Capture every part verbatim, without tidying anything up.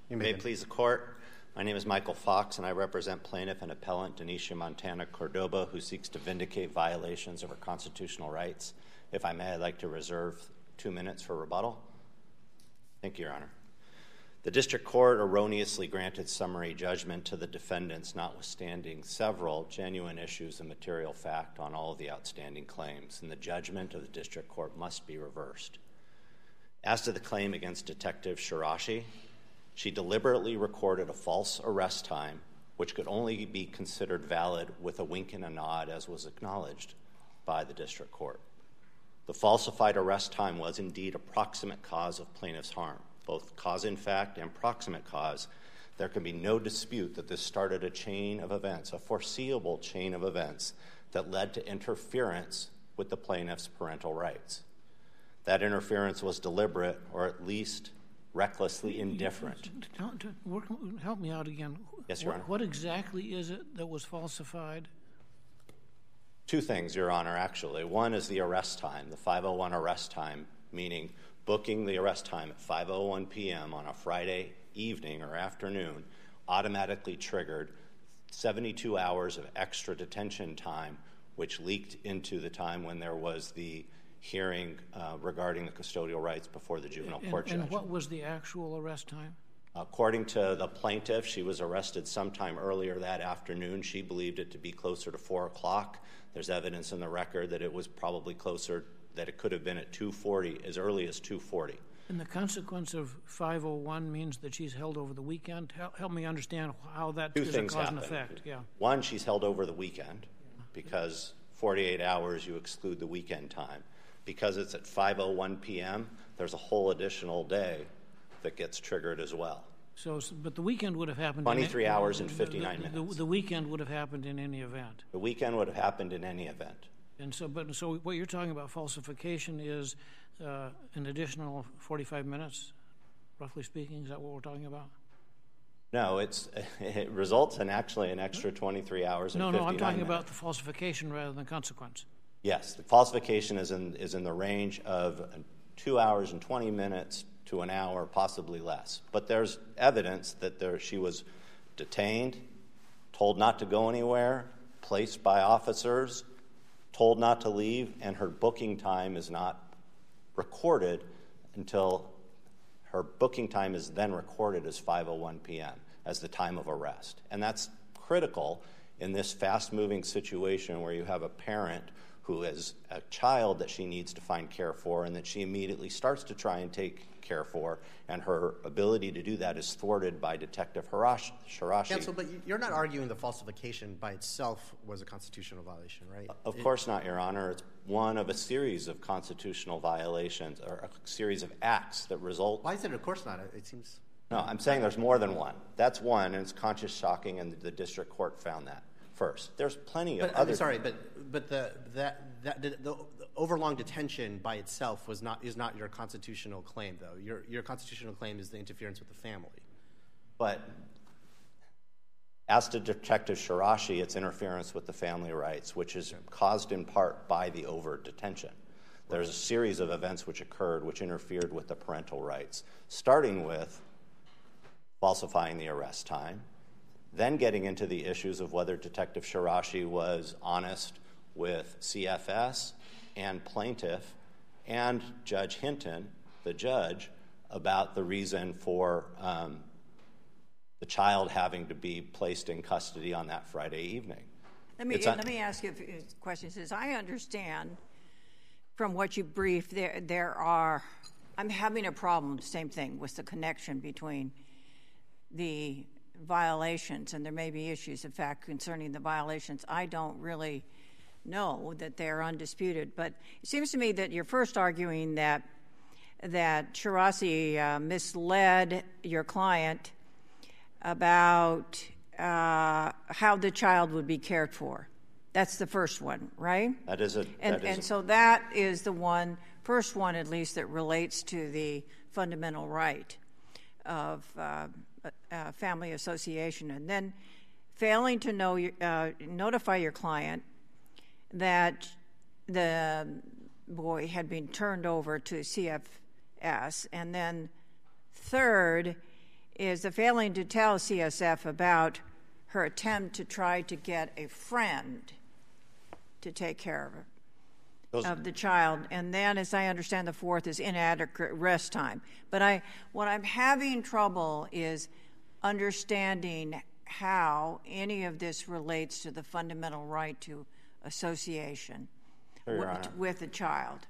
You may, may it please the court. My name is Michael Fox, and I represent plaintiff and appellant Denisha Montana Cordoba, who seeks to vindicate violations of her constitutional rights. If I may, I'd like to reserve two minutes for rebuttal. Thank you, Your Honor. The district court erroneously granted summary judgment to the defendants, notwithstanding several genuine issues of material fact on all of the outstanding claims, and the judgment of the district court must be reversed. As to the claim against Detective Shirashi, she deliberately recorded a false arrest time, which could only be considered valid with a wink and a nod, as was acknowledged by the district court. The falsified arrest time was indeed a proximate cause of plaintiff's harm, both cause in fact and proximate cause. There can be no dispute that this started a chain of events, a foreseeable chain of events that led to interference with the plaintiff's parental rights. That interference was deliberate, or at least recklessly indifferent. Help me out again. Yes, Your Honor. What exactly is it that was falsified? Two things, Your Honor, actually. One is the arrest time, the five oh one arrest time, meaning booking the arrest time at five oh one p.m. on a Friday evening or afternoon automatically triggered seventy-two hours of extra detention time, which leaked into the time when there was the hearing uh, regarding the custodial rights before the juvenile and, court judge. And what was the actual arrest time? According to the plaintiff, she was arrested sometime earlier that afternoon. She believed it to be closer to four o'clock. There's evidence in the record that it was probably closer, that it could have been at two forty, as early as two forty. And the consequence of five oh one means that she's held over the weekend? Help, help me understand how that Two is things a cause and happen. effect. Yeah. One, she's held over the weekend because forty-eight hours you exclude the weekend time. Because it's at five oh one p.m., there's a whole additional day that gets triggered as well. So, but the weekend would have happened... twenty-three in, hours and fifty-nine the, minutes. The, the weekend would have happened in any event. The weekend would have happened in any event. And so, but so what you're talking about falsification is uh, an additional forty-five minutes, roughly speaking. Is that what we're talking about? No, it's it results in actually an extra twenty-three hours and no, fifty-nine No, I'm talking minutes. about the falsification rather than consequence. Yes, the falsification is in is in the range of two hours and twenty minutes to an hour, possibly less. But there's evidence that there she was detained, told not to go anywhere, placed by officers, told not to leave, and her booking time is not recorded until her booking time is then recorded as five oh one p.m. as the time of arrest. And that's critical in this fast-moving situation where you have a parent who has a child that she needs to find care for and that she immediately starts to try and take care for, and her ability to do that is thwarted by Detective Hirashi. Counsel, but you're not arguing the falsification by itself was a constitutional violation, right? Of it, course not, Your Honor. It's one of a series of constitutional violations, or a series of acts that result... Why is it of course not? It seems... No, I'm saying there's more than one. That's one, and it's conscious shocking, and the district court found that first. There's plenty of but, other... I'm sorry, but but the that that the, the overlong detention by itself was not is not your constitutional claim, though. Your your constitutional claim is the interference with the family. But as to Detective Shirashi, it's interference with the family rights, which is caused in part by the over-detention. There's a series of events which occurred which interfered with the parental rights, starting with falsifying the arrest time, then getting into the issues of whether Detective Shirashi was honest with C F S and plaintiff and Judge Hinton, the judge, about the reason for um, the child having to be placed in custody on that Friday evening. Let me, un- let me ask you a few questions. As I understand from what you briefed, there, there are, I'm having a problem, same thing, with the connection between the violations, and there may be issues, in fact, concerning the violations. I don't really know that they're undisputed, but it seems to me that you're first arguing that that Shirashi uh, misled your client about uh, how the child would be cared for. That's the first one, right? That is a... That and is and a, so that is the one, first one at least, that relates to the fundamental right of uh, uh, family association. And then failing to know, uh, notify your client that the boy had been turned over to C F S. And then third is the failing to tell C S F about her attempt to try to get a friend to take care of her. Those of the child, and then, as I understand, the fourth is inadequate rest time. But I, what I'm having trouble is understanding how any of this relates to the fundamental right to association Sure, with, with a child.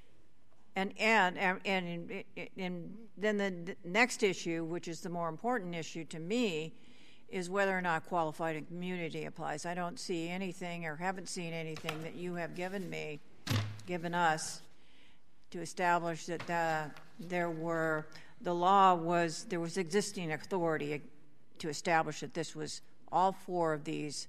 And and and, and, and then the next issue, which is the more important issue to me, is whether or not qualified immunity applies. I don't see anything, or haven't seen anything that you have given me, given us, to establish that the, there were the law was there was existing authority to establish that this was all four of these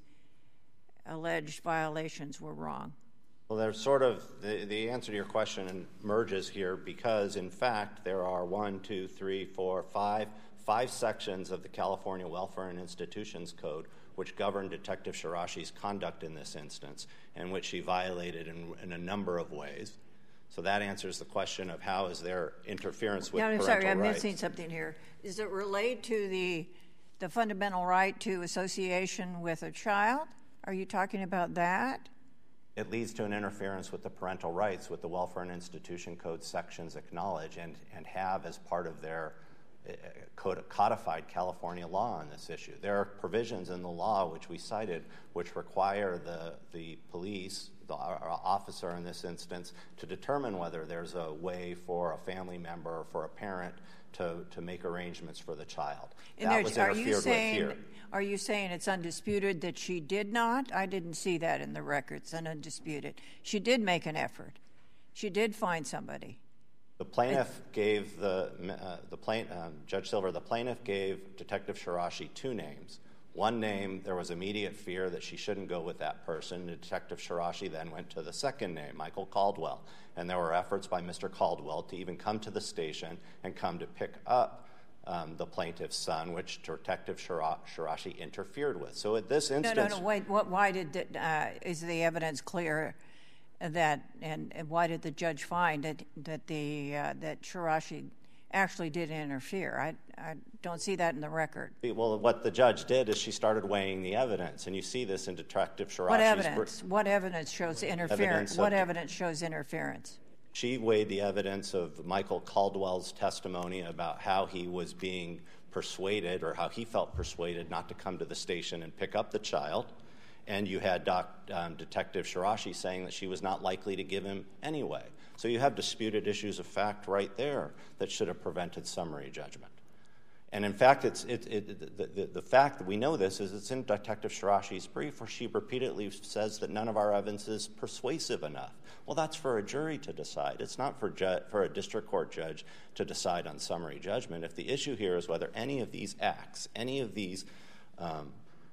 alleged violations were wrong. Well, there's sort of the, the answer to your question merges here, because in fact there are one, two, three, four, five, five sections of the California Welfare and Institutions Code which govern Detective Shirashi's conduct in this instance, and which she violated in, in a number of ways. So that answers the question of how is there interference with yeah, I'm parental sorry, I'm rights. missing something here. Does it relate to the the fundamental right to association with a child? Are you talking about that? It leads to an interference with the parental rights, with the Welfare and Institution Code sections acknowledge and, and have as part of their uh, codified California law on this issue. There are provisions in the law which we cited which require the, the police, the our officer in this instance, to determine whether there's a way for a family member or for a parent to, to make arrangements for the child. And that was are interfered you saying, with here. Are you saying it's undisputed that she did not? I didn't see that in the records, and undisputed. She did make an effort. She did find somebody. The plaintiff gave the, uh, the plain, um, Judge Silver, the plaintiff gave Detective Shirashi two names. One name, there was immediate fear that she shouldn't go with that person. Detective Shirashi then went to the second name, Michael Caldwell. And there were efforts by Mister Caldwell to even come to the station and come to pick up um, the plaintiff's son, which Detective Shirashi interfered with. So at this instance... No, no, no, wait, what, why did, the, uh, is the evidence clear that, and, and why did the judge find that, that, the, uh, that Shirashi actually did interfere? I, I don't see that in the record. Well, what the judge did is she started weighing the evidence, and you see this in Detective Shirashi's... What evidence? What evidence shows interference? Evidence what of, evidence shows interference? She weighed the evidence of Michael Caldwell's testimony about how he was being persuaded, or how he felt persuaded not to come to the station and pick up the child. And you had Doc, um, Detective Shirashi saying that she was not likely to give him anyway. So you have disputed issues of fact right there that should have prevented summary judgment. And in fact, it's it, it, the, the, the fact that we know this is it's in Detective Shirashi's brief, where she repeatedly says that none of our evidence is persuasive enough. Well, that's for a jury to decide. It's not for, ju- for a district court judge to decide on summary judgment. If the issue here is whether any of these acts, any of these um,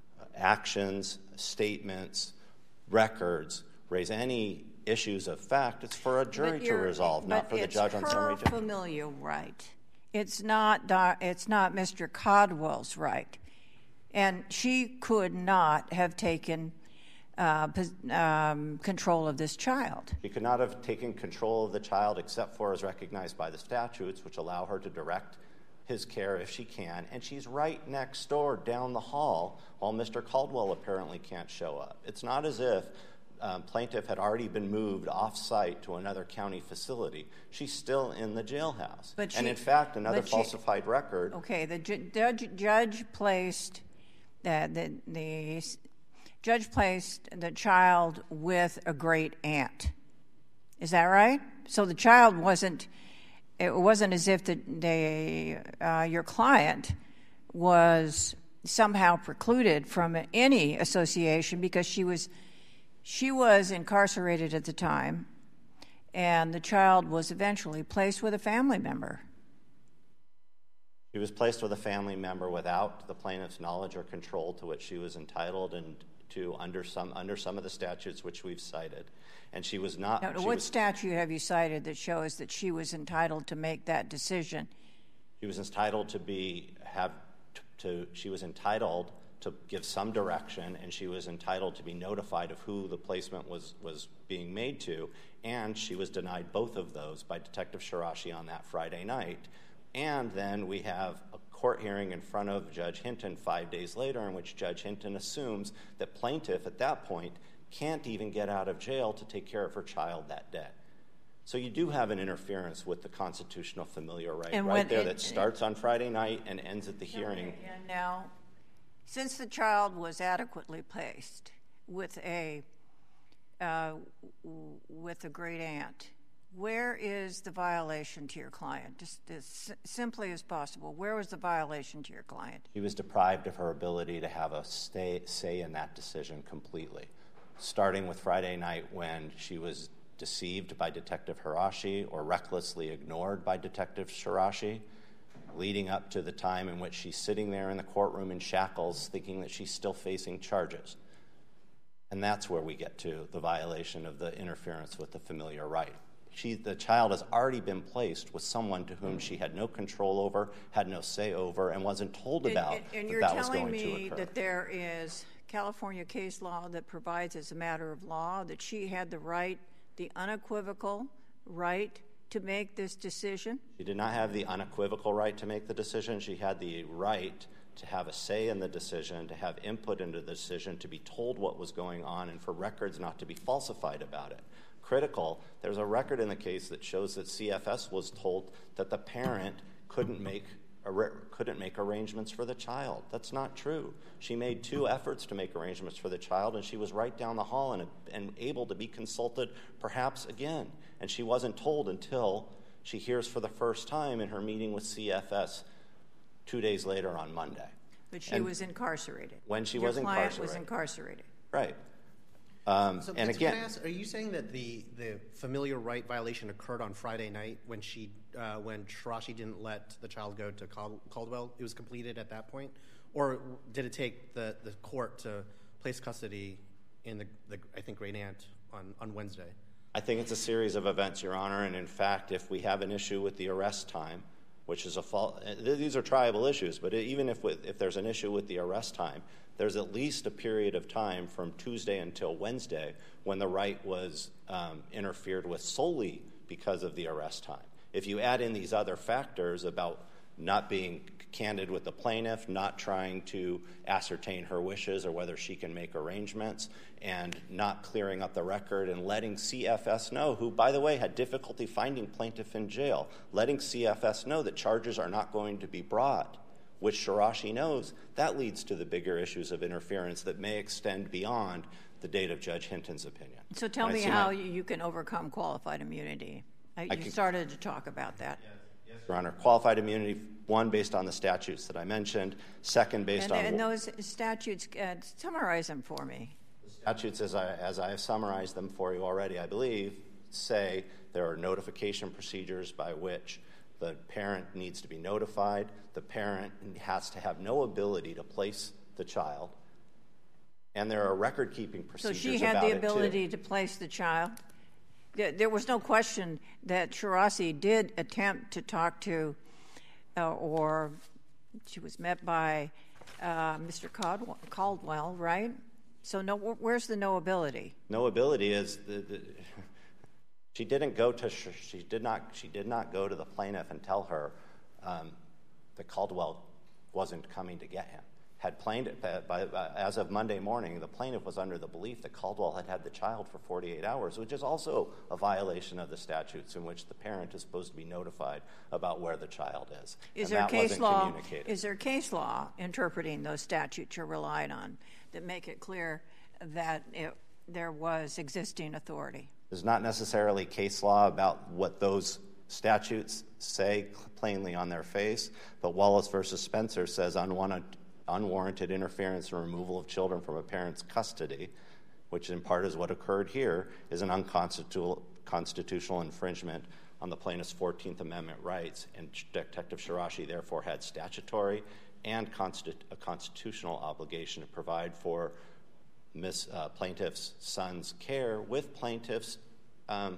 actions, statements, records raise any issues of fact, it's for a jury to resolve, not for the judge on summary judgment. It's her familial right. It's not, it's not Mister Caldwell's right. And she could not have taken uh, um, control of this child. She could not have taken control of the child except for as recognized by the statutes, which allow her to direct his care if she can. And she's right next door down the hall while Mister Caldwell apparently can't show up. It's not as if Um, plaintiff had already been moved off-site to another county facility. She's still in the jailhouse. But she, and in fact, another she, falsified record. Okay, the ju- judge, judge placed the, the the judge placed the child with a great aunt. Is that right? So the child wasn't. It wasn't as if the, the uh, your client was somehow precluded from any association because she was. She was incarcerated at the time, and the child was eventually placed with a family member. She was placed with a family member without the plaintiff's knowledge or control to which she was entitled and to under some under some of the statutes which we've cited. And she was not... Now, she what was, statute have you cited that shows that she was entitled to make that decision? She was entitled to be... have to, to she was entitled... to give some direction, and she was entitled to be notified of who the placement was, was being made to, and she was denied both of those by Detective Shirashi on that Friday night. And then we have a court hearing in front of Judge Hinton five days later, in which Judge Hinton assumes that plaintiff at that point can't even get out of jail to take care of her child that day. So you do have an interference with the constitutional familiar right And right when there it- that starts on Friday night and ends at the hearing. And now, since the child was adequately placed with a uh, w- with a great aunt, where is the violation to your client? Just as s- simply as possible, where was the violation to your client? She was deprived of her ability to have a stay, say in that decision completely, starting with Friday night when she was deceived by Detective Hirashi or recklessly ignored by Detective Shirashi, leading up to the time in which she's sitting there in the courtroom in shackles thinking that she's still facing charges. And that's where we get to the violation of the interference with the familiar right. She, the child has already been placed with someone to whom she had no control over, had no say over, and wasn't told about and, and, and that you're that was telling going to me occur. that there is California case law that provides as a matter of law that she had the right, the unequivocal right to make this decision? She did not have the unequivocal right to make the decision. She had the right to have a say in the decision, to have input into the decision, to be told what was going on, and for records not to be falsified about it. Critical, there's a record in the case that shows that C F S was told that the parent couldn't make couldn't make arrangements for the child. That's not true. She made two efforts to make arrangements for the child, and she was right down the hall and, and able to be consulted perhaps again. And she wasn't told until she hears for the first time in her meeting with C F S two days later on Monday. But she And was incarcerated. when she Your was client incarcerated. was incarcerated. Right. Um, So, and can again, I ask, are you saying that the, the familiar right violation occurred on Friday night when she uh, when Shirashi didn't let the child go to Cal- Caldwell? It was completed at that point, or did it take the, the court to place custody in the, the I think great aunt on, on Wednesday? I think it's a series of events, Your Honor, and in fact, if we have an issue with the arrest time, which is a fault, these are triable issues, but even if with, if there's an issue with the arrest time, there's at least a period of time from Tuesday until Wednesday when the right was um, interfered with solely because of the arrest time. If you add in these other factors about not being candid with the plaintiff, not trying to ascertain her wishes or whether she can make arrangements, and not clearing up the record and letting C F S know, who, by the way, had difficulty finding plaintiff in jail, letting C F S know that charges are not going to be brought, which Shirashi knows, that leads to the bigger issues of interference that may extend beyond the date of Judge Hinton's opinion. So tell And I me see how my- you can overcome qualified immunity. Uh, You can- started to talk about that. Your Honor, qualified immunity, one, based on the statutes that I mentioned, second, based And, on... and those statutes, uh, summarize them for me. Statutes, as I, as I have summarized them for you already, I believe, say there are notification procedures by which the parent needs to be notified. The parent has to have no ability to place the child. And there are record-keeping So procedures she had about the it, too. ability to place the child. There, there was no question that Shirashi did attempt to talk to, uh, or she was met by uh, Mister Caldwell, Caldwell, right? So no, where's the no ability? No ability is the, the she didn't go to she did not she did not go to the plaintiff and tell her um, that Caldwell wasn't coming to get him. Had plaintiff uh, by, uh, as of Monday morning, the plaintiff was under the belief that Caldwell had had the child for forty-eight hours, which is also a violation of the statutes in which the parent is supposed to be notified about where the child is. Is and there that case wasn't law? communicated. Is there case law interpreting those statutes you're relying on that make it clear that it, there was existing authority? There's not necessarily case law about what those statutes say plainly on their face, but Wallace versus Spencer says unwanted, unwarranted interference and removal of children from a parent's custody, which in part is what occurred here, is an unconstitutional constitutional infringement on the plaintiff's fourteenth Amendment rights, and Detective Shirashi therefore had statutory and consti- a constitutional obligation to provide for Miss uh, Plaintiff's son's care with plaintiff's um,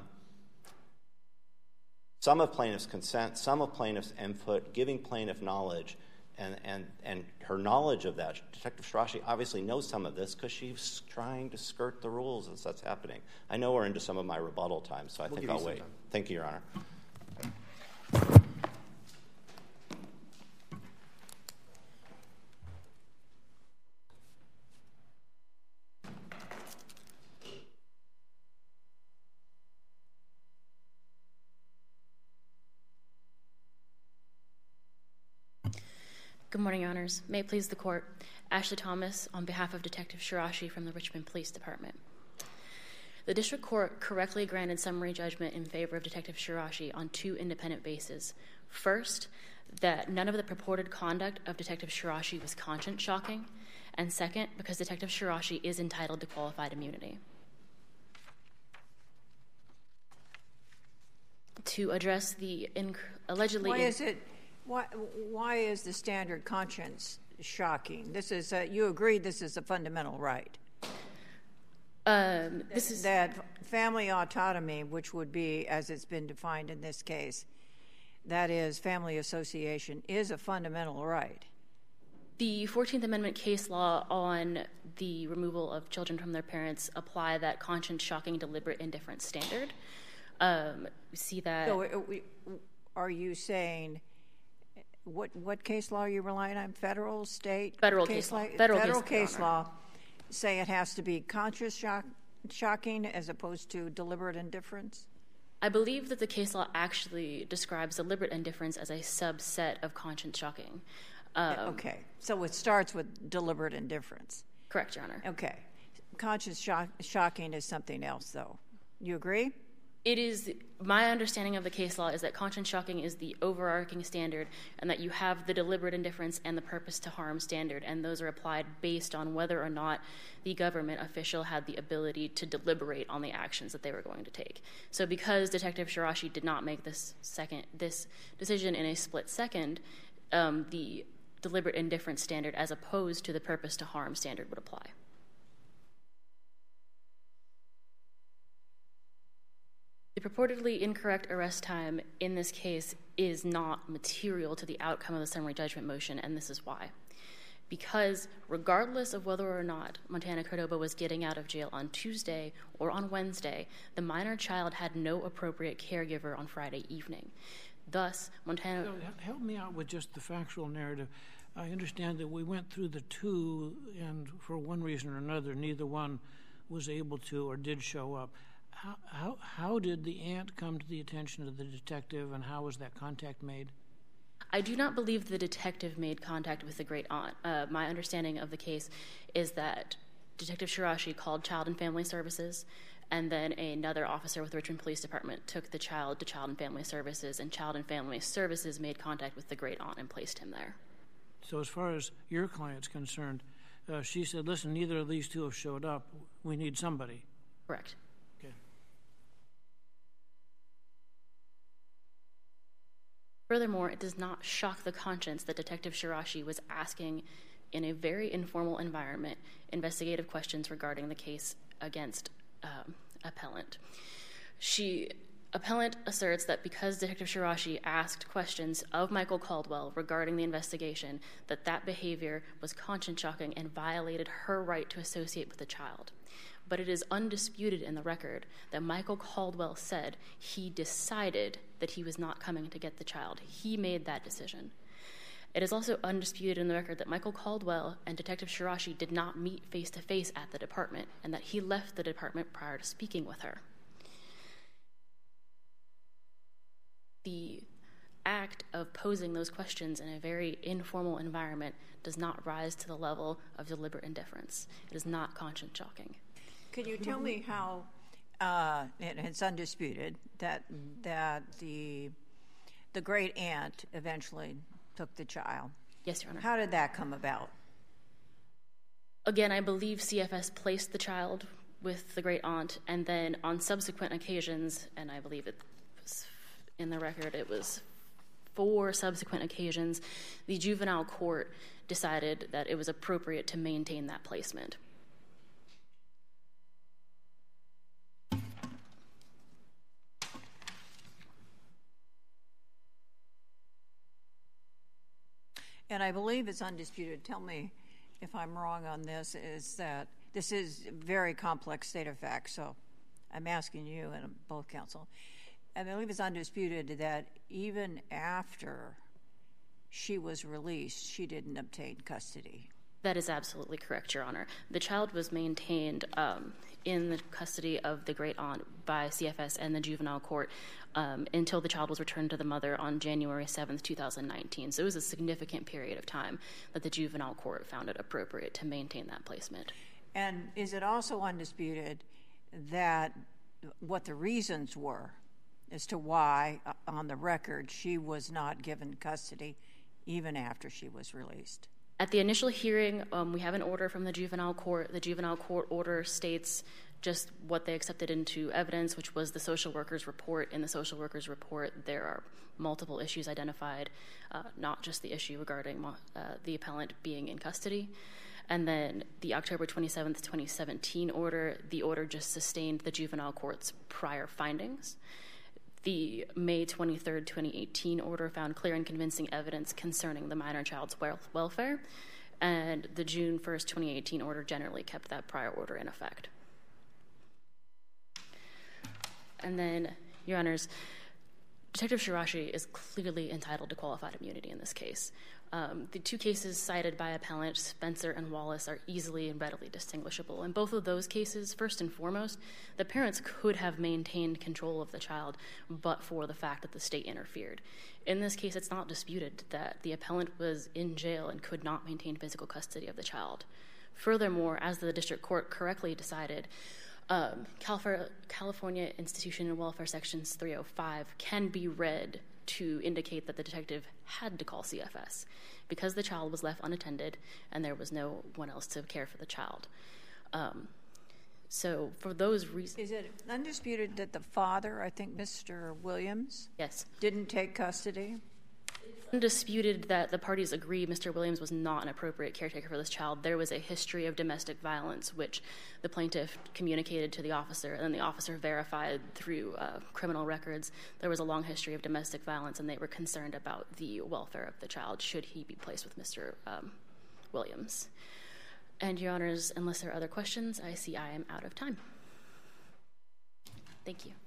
some of plaintiff's consent, some of plaintiff's input, giving plaintiff knowledge, and and and her knowledge of that. Detective Shirashi obviously knows some of this because she's trying to skirt the rules as that's happening. I know we're into some of my rebuttal time, so I We'll think give you I'll some wait. time. Thank you, Your Honor. Good morning, Your Honors. May it please the Court. Ashley Thomas on behalf of Detective Shirashi from the Richmond Police Department. The District Court correctly granted summary judgment in favor of Detective Shirashi on two independent bases. First, that none of the purported conduct of Detective Shirashi was conscience-shocking, and second, because Detective Shirashi is entitled to qualified immunity. To address the inc- allegedly... Why is it, why, why is the standard conscience shocking? This is, a, you agree this is a fundamental right. Um, this is that family autonomy, which would be, as it's been defined in this case, that is family association, is a fundamental right. The fourteenth Amendment case law on the removal of children from their parents apply that conscience-shocking, deliberate indifference standard. Um, we see that... So are you saying... What what case law are you relying on? Federal, state? Federal case, case law. law. Federal, Federal case, case law say it has to be conscious shock, shocking as opposed to deliberate indifference? I believe that the case law actually describes deliberate indifference as a subset of conscience shocking. Um, okay, so it starts with deliberate indifference. Correct, Your Honor. Okay. Conscious shock, shocking is something else, though. You agree? It is, my understanding of the case law is that conscience shocking is the overarching standard and that you have the deliberate indifference and the purpose to harm standard, and those are applied based on whether or not the government official had the ability to deliberate on the actions that they were going to take. So because Detective Shirashi did not make this second, this decision in a split second, um, the deliberate indifference standard as opposed to the purpose to harm standard would apply. The purportedly incorrect arrest time in this case is not material to the outcome of the summary judgment motion, and this is why. Because regardless of whether or not Montana Cordoba was getting out of jail on Tuesday or on Wednesday, the minor child had no appropriate caregiver on Friday evening. Thus, Montana... So help me out with just the factual narrative. I understand that we went through the two, and for one reason or another, neither one was able to or did show up. How, how, how did the aunt come to the attention of the detective, and how was that contact made? I do not believe the detective made contact with the great aunt. Uh, my understanding of the case is that Detective Shirashi called Child and Family Services, and then another officer with the Richmond Police Department took the child to Child and Family Services, and Child and Family Services made contact with the great aunt and placed him there. So as far as your client's concerned, uh, she said, listen, neither of these two have showed up. We need somebody. Correct. Okay. Furthermore, it does not shock the conscience that Detective Shirashi was asking in a very informal environment investigative questions regarding the case against um, appellant. She, appellant asserts that because Detective Shirashi asked questions of Michael Caldwell regarding the investigation, that that behavior was conscience-shocking and violated her right to associate with the child. But it is undisputed in the record that Michael Caldwell said he decided that he was not coming to get the child. He made that decision. It is also undisputed in the record that Michael Caldwell and Detective Shirashi did not meet face-to-face at the department, and that he left the department prior to speaking with her. The act of posing those questions in a very informal environment does not rise to the level of deliberate indifference. It is not conscience-shocking. Can you tell me how, uh, and it's undisputed, that that the the great aunt eventually took the child? Yes, Your Honor. How did that come about? Again, I believe C F S placed the child with the great aunt, and then on subsequent occasions, and I believe it was in the record, it was four subsequent occasions, the juvenile court decided that it was appropriate to maintain that placement. And I believe it's undisputed. Tell me if I'm wrong on this, is that this is a very complex state of facts, so I'm asking you and both counsel. I believe it's undisputed that even after she was released, she didn't obtain custody. That is absolutely correct, Your Honor. The child was maintained um, in the custody of the great aunt by C F S and the juvenile court um, until the child was returned to the mother on January seventh, two thousand nineteen. So it was a significant period of time that the juvenile court found it appropriate to maintain that placement. And is it also undisputed that what the reasons were as to why, uh, on the record, she was not given custody even after she was released? At the initial hearing, um, we have an order from the juvenile court. The juvenile court order states just what they accepted into evidence, which was the social worker's report. In the social worker's report, there are multiple issues identified, uh, not just the issue regarding uh, the appellant being in custody. And then the October twenty-seventh, twenty seventeen order, the order just sustained the juvenile court's prior findings. The May twenty-third, twenty eighteen order found clear and convincing evidence concerning the minor child's welfare, and the June first, twenty eighteen order generally kept that prior order in effect. And then, Your Honors, Detective Shirashi is clearly entitled to qualified immunity in this case. Um, the two cases cited by appellant, Spencer and Wallace, are easily and readily distinguishable. In both of those cases, first and foremost, the parents could have maintained control of the child but for the fact that the state interfered. In this case, it's not disputed that the appellant was in jail and could not maintain physical custody of the child. Furthermore, as the district court correctly decided, um, California Institution and Welfare Sections three oh five can be read to indicate that the detective had to call C F S because the child was left unattended and there was no one else to care for the child. Um, so for those reasons... Is it undisputed that the father, I think Mister Williams, yes, didn't take custody? It's undisputed that the parties agree Mister Williams was not an appropriate caretaker for this child. There was a history of domestic violence, which the plaintiff communicated to the officer, and then the officer verified through uh, criminal records. There was a long history of domestic violence, and they were concerned about the welfare of the child should he be placed with Mister Um, Williams. And, Your Honors, unless there are other questions, I see I am out of time. Thank you.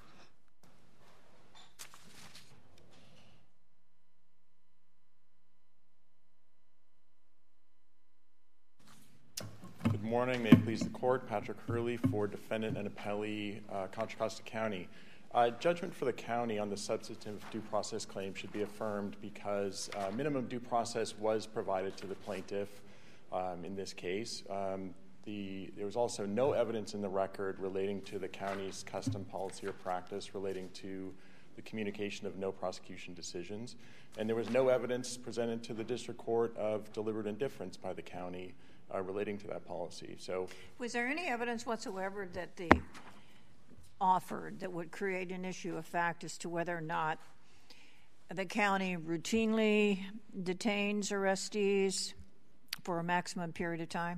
Good morning. May it please the court. Patrick Hurley for defendant and appellee, uh, Contra Costa County. Uh, judgment for the county on the substantive due process claim should be affirmed because uh, minimum due process was provided to the plaintiff um, in this case. Um, the, there was also no evidence in the record relating to the county's custom policy or practice relating to the communication of no prosecution decisions. And there was no evidence presented to the district court of deliberate indifference by the county Uh, relating to that policy. So, was there any evidence whatsoever that the offered that would create an issue of fact as to whether or not the county routinely detains arrestees for a maximum period of time?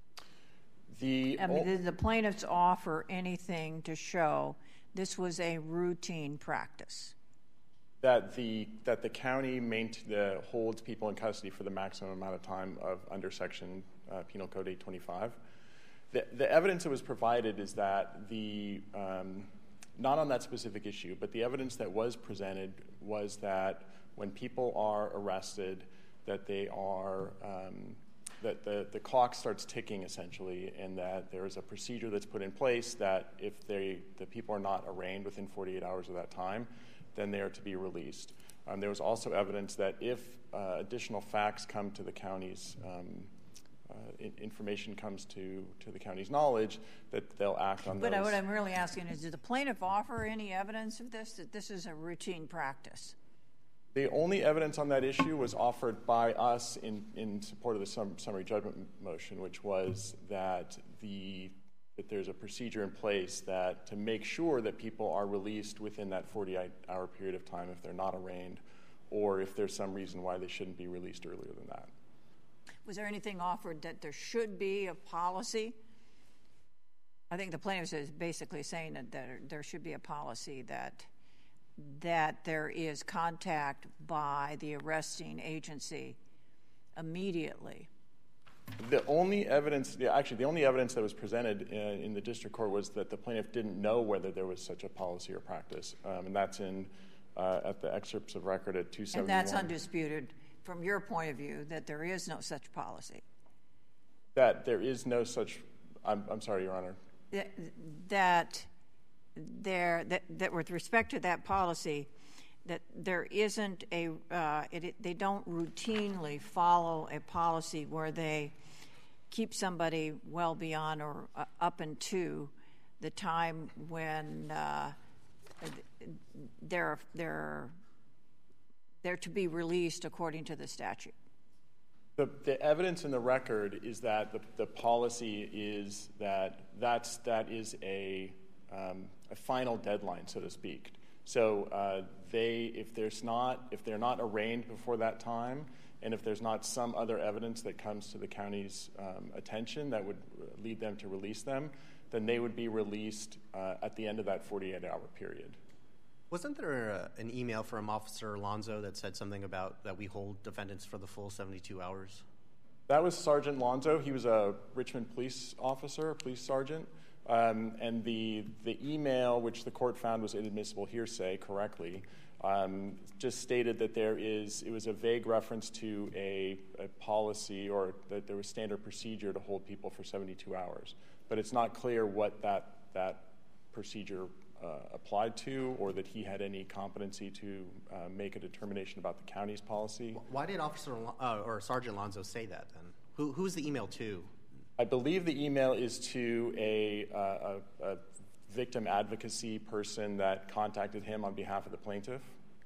The I mean, did the plaintiffs offer anything to show this was a routine practice? That the that the county maint- the, holds people in custody for the maximum amount of time of under Section uh, Penal Code eight twenty-five. The, the evidence that was provided is that the um, not on that specific issue, but the evidence that was presented was that when people are arrested, that they are um, that the, the clock starts ticking essentially, and that there is a procedure that's put in place that if they the people are not arraigned within forty-eight hours of that time, then they are to be released. Um, there was also evidence that if uh, additional facts come to the county's, um, uh, in, information comes to, to the county's knowledge, that they'll act on but those. But what I'm really asking is, did the plaintiff offer any evidence of this, that this is a routine practice? The only evidence on that issue was offered by us in, in support of the sum, summary judgment motion, which was that the that there's a procedure in place that to make sure that people are released within that forty-eight hour period of time if they're not arraigned, or if there's some reason why they shouldn't be released earlier than that. Was there anything offered that there should be a policy? I think the plaintiff is basically saying that there, there should be a policy that that there is contact by the arresting agency immediately. The only evidence, yeah, actually, the only evidence that was presented in, in the district court was that the plaintiff didn't know whether there was such a policy or practice, um, and that's in uh, at the excerpts of record at two seventy-one. And that's undisputed from your point of view that there is no such policy. That there is no such, I'm, I'm sorry, Your Honor. That, that there, that, that with respect to that policy, that there isn't a, uh, it, it, they don't routinely follow a policy where they keep somebody well beyond or uh, up into the time when uh, they're, they're, they're to be released according to the statute. The, the evidence in the record is that the, the policy is that that's, that is a, um, a final deadline, so to speak. So uh, they, if there's not, if they're not arraigned before that time, and if there's not some other evidence that comes to the county's um, attention that would lead them to release them, then they would be released uh, at the end of that forty-eight hour period. Wasn't there a, an email from Officer Alonzo that said something about that we hold defendants for the full seventy-two hours? That was Sergeant Lonzo. He was a Richmond police officer, a police sergeant. Um, and the, the email, which the court found was inadmissible hearsay correctly, um, just stated that there is, it was a vague reference to a, a policy or that there was standard procedure to hold people for seventy-two hours. But it's not clear what that, that procedure uh, applied to, or that he had any competency to uh, make a determination about the county's policy. Why did Officer uh, or Sergeant Alonzo say that then? Who, who's the email to? I believe the email is to a, uh, a, a victim advocacy person that contacted him on behalf of the plaintiff.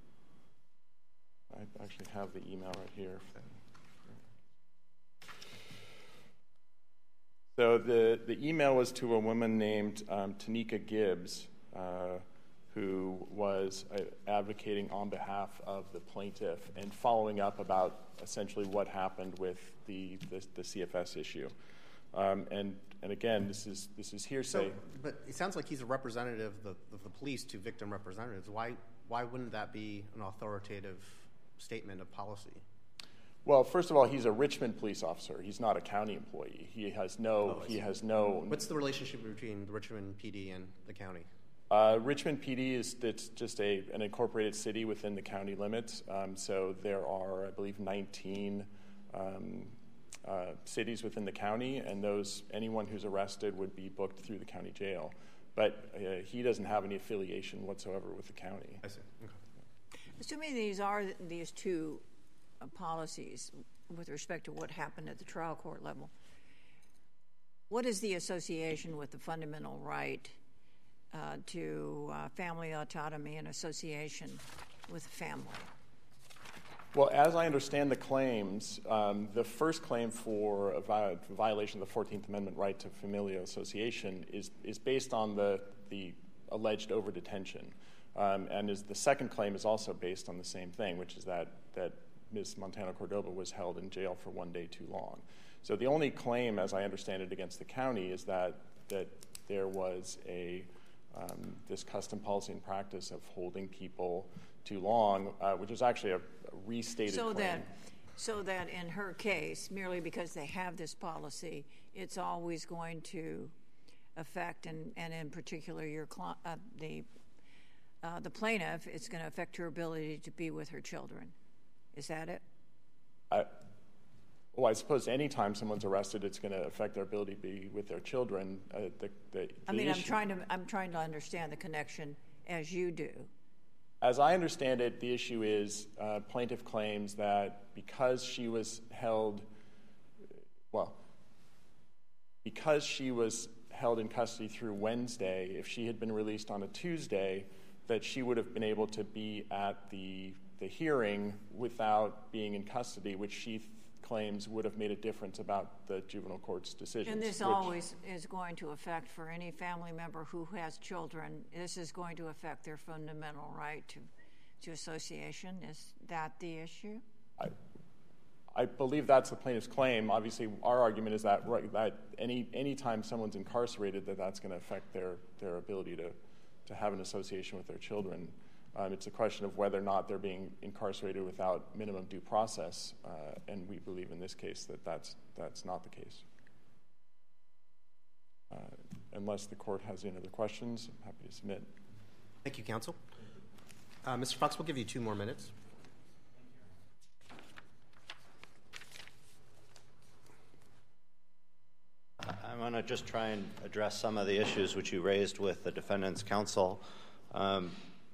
I actually have the email right here. So the, the email was to a woman named um, Tanika Gibbs, uh, who was uh, advocating on behalf of the plaintiff and following up about essentially what happened with the, the, the C F S issue. Um, and, and again, this is, this is hearsay. So, but it sounds like he's a representative of the, of the police to victim representatives. Why, why wouldn't that be an authoritative statement of policy? Well, first of all, he's a Richmond police officer. He's not a county employee. He has no. Oh, he has no. What's the relationship between the Richmond P D and the county? Uh, Richmond P D is it's just a an incorporated city within the county limits. Um, so there are, I believe, nineteen um, uh, cities within the county, and those anyone who's arrested would be booked through the county jail. But uh, he doesn't have any affiliation whatsoever with the county. I see. Okay. Assuming these are these two uh, policies with respect to what happened at the trial court level, what is the association with the fundamental right uh, to uh, family autonomy and association with family? Well, as I understand the claims, um, the first claim for a vi- violation of the fourteenth Amendment right to familial association is, is based on the, the alleged overdetention. Um, and is, the second claim is also based on the same thing, which is that, that Miz Montana Cordova was held in jail for one day too long. So the only claim, as I understand it, against the county is that, that there was a um, this custom policy and practice of holding people too long, uh, which is actually a, a restated so claim. That, so that in her case, merely because they have this policy, it's always going to affect, and, and in particular your cl- uh, the Uh, the plaintiff, it's going to affect her ability to be with her children. Is that it? I, well, I suppose any time someone's arrested, it's going to affect their ability to be with their children. Uh, the, the, the I mean, issue, I'm trying to I'm trying to understand the connection as you do. As I understand it, the issue is uh, plaintiff claims that because she was held, well, because she was held in custody through Wednesday, if she had been released on a Tuesday, that she would have been able to be at the the hearing without being in custody, which she th- claims would have made a difference about the juvenile court's decisions. And this which, always is going to affect, for any family member who has children, this is going to affect their fundamental right to, to association. Is that the issue? I, I believe that's the plaintiff's claim. Obviously, our argument is that that any any time someone's incarcerated, that that's going to affect their, their ability to, to have an association with their children. Um, it's a question of whether or not they're being incarcerated without minimum due process, uh, and we believe in this case that that's, that's not the case. Uh, unless the court has any other questions, I'm happy to submit. Thank you, counsel. Uh, Mister Fox, we'll give you two more minutes. want to just try and address some of the issues which you raised with the defendant's counsel. Um,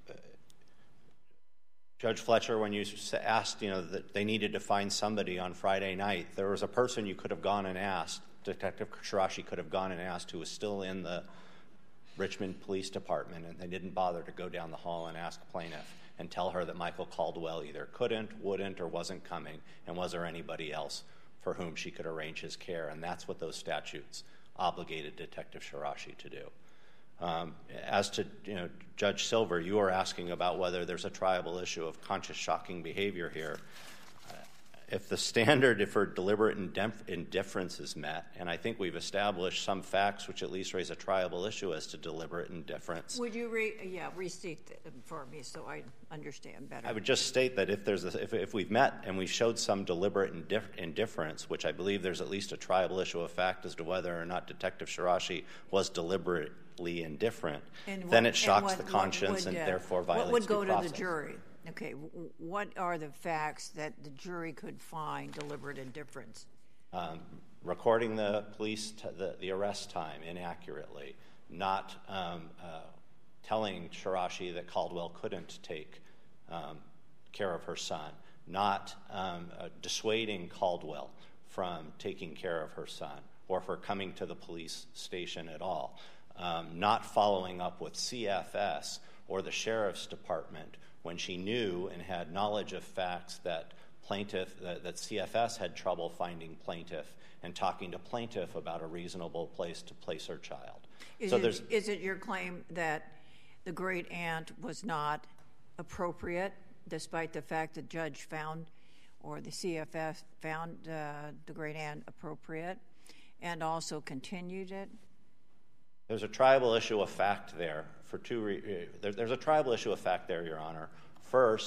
Judge Fletcher, when you asked, you know, that they needed to find somebody on Friday night, there was a person you could have gone and asked, Detective Shirashi could have gone and asked, who was still in the Richmond Police Department, and they didn't bother to go down the hall and ask plaintiff and tell her that Michael Caldwell either couldn't, wouldn't, or wasn't coming, and was there anybody else for whom she could arrange his care, and that's what those statutes obligated Detective Shirashi to do. Um, as to, you know, Judge Silver, you are asking about whether there's a triable issue of conscious shocking behavior here. Uh, if the standard for deliberate indif- indifference is met, and I think we've established some facts which at least raise a triable issue as to deliberate indifference. Would you re- yeah, restate them for me so I understand better? I would just state that if there's a, if, if we've met and we showed some deliberate indif- indifference, which I believe there's at least a triable issue of fact as to whether or not Detective Shirashi was deliberate indifferent, and then what, it shocks what, the conscience would, uh, and therefore violates what would go due to process. the jury? Okay, w- what are the facts that the jury could find deliberate indifference? Um, recording the police t- the, the arrest time inaccurately, not um, uh, telling Shirashi that Caldwell couldn't take um, care of her son, not um, uh, dissuading Caldwell from taking care of her son or for coming to the police station at all. Um, not following up with C F S or the Sheriff's Department when she knew and had knowledge of facts that plaintiff that, that C F S had trouble finding plaintiff and talking to plaintiff about a reasonable place to place her child. Is, so it, there's, is it your claim that the great aunt was not appropriate, despite the fact that judge found or the C F S found uh, the great aunt appropriate and also continued it? There's a tribal issue of fact there for two re- there, there's a tribal issue of fact there, Your Honor. First,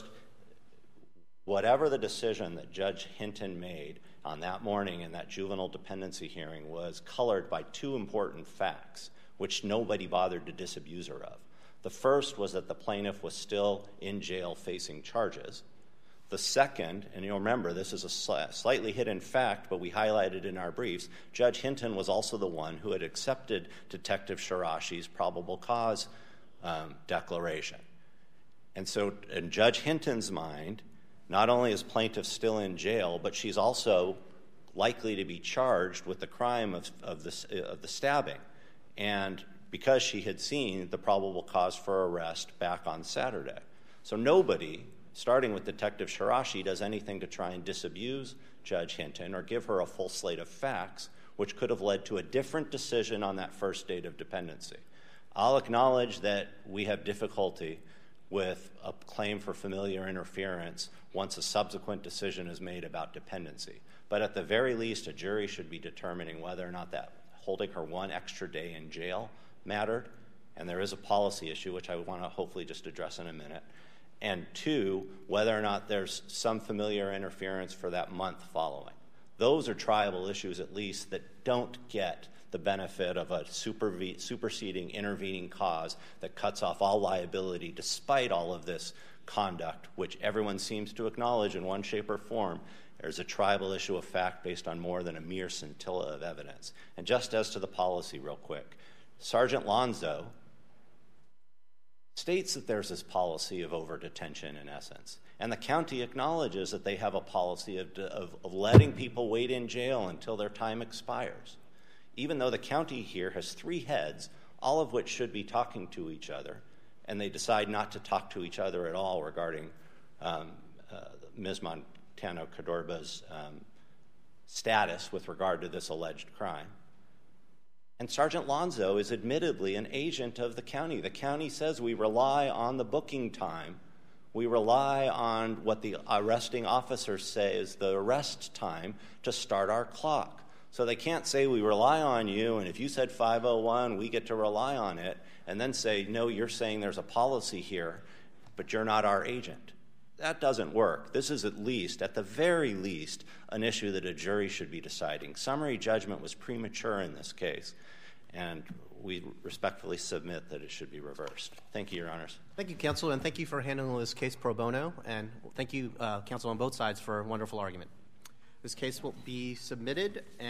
whatever the decision that Judge Hinton made on that morning in that juvenile dependency hearing was colored by two important facts, which nobody bothered to disabuse her of. The first was that the plaintiff was still in jail facing charges. The second, and you'll remember this is a sl- slightly hidden fact, but we highlighted in our briefs, Judge Hinton was also the one who had accepted Detective Shirashi's probable cause um, declaration. And so in Judge Hinton's mind, not only is plaintiff still in jail, but she's also likely to be charged with the crime of, of, the, of the stabbing. And because she had seen the probable cause for arrest back on Saturday. So nobody, starting with Detective Shirashi, does anything to try and disabuse Judge Hinton or give her a full slate of facts, which could have led to a different decision on that first date of dependency. I'll acknowledge that we have difficulty with a claim for familiar interference once a subsequent decision is made about dependency. But at the very least, a jury should be determining whether or not that holding her one extra day in jail mattered. And there is a policy issue, which I want to hopefully just address in a minute. And two, whether or not there's some familiar interference for that month following. Those are triable issues, at least, that don't get the benefit of a superve- superseding, intervening cause that cuts off all liability despite all of this conduct, which everyone seems to acknowledge in one shape or form. There's a tribal issue of fact based on more than a mere scintilla of evidence. And just as to the policy, real quick, Sergeant Lonzo states that there's this policy of over-detention in essence. And the county acknowledges that they have a policy of, of, of letting people wait in jail until their time expires. Even though the county here has three heads, all of which should be talking to each other, and they decide not to talk to each other at all regarding um, uh, Miz Montano Cordorba's um, status with regard to this alleged crime. And Sergeant Lonzo is admittedly an agent of the county. The county says we rely on the booking time. We rely on what the arresting officer says the arrest time to start our clock. So they can't say we rely on you, and if you said five oh one, we get to rely on it, and then say, no, you're saying there's a policy here, but you're not our agent. That doesn't work. This is at least, at the very least, an issue that a jury should be deciding. Summary judgment was premature in this case, and we respectfully submit that it should be reversed. Thank you, Your Honors. Thank you, counsel, and thank you for handling this case pro bono, and thank you, uh, counsel on both sides, for a wonderful argument. This case will be submitted. And